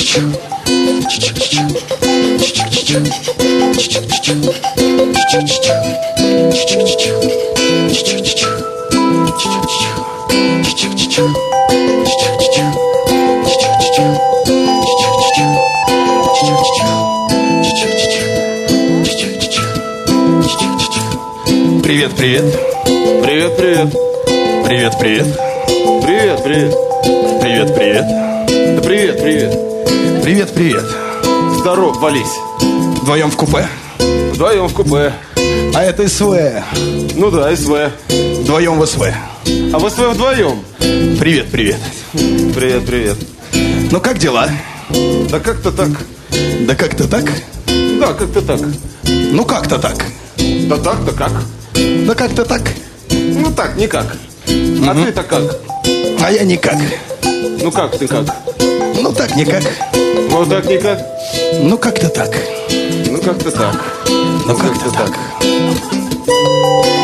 Привет, привет. Привет, привет. Привет, привет. Привет, привет. Привет, привет. Да привет, привет. Привет, привет. Здоров, вались. Вдвоем в купе? Вдвоем в купе. А это СВ. Ну да, СВ. Вдвоем в СВ. А в СВ вдвоем. Привет, привет. Привет, привет. Ну как дела? Да как-то так. Да как-то так? Да, как-то так. Ну как-то так? Да так-то как? Да как-то так? Ну так, никак. А ты-то как? А я никак. Ну как ты как? Ну так никак. Вот так никак? Ну как-то так. Ну как-то так. Ну как-то так.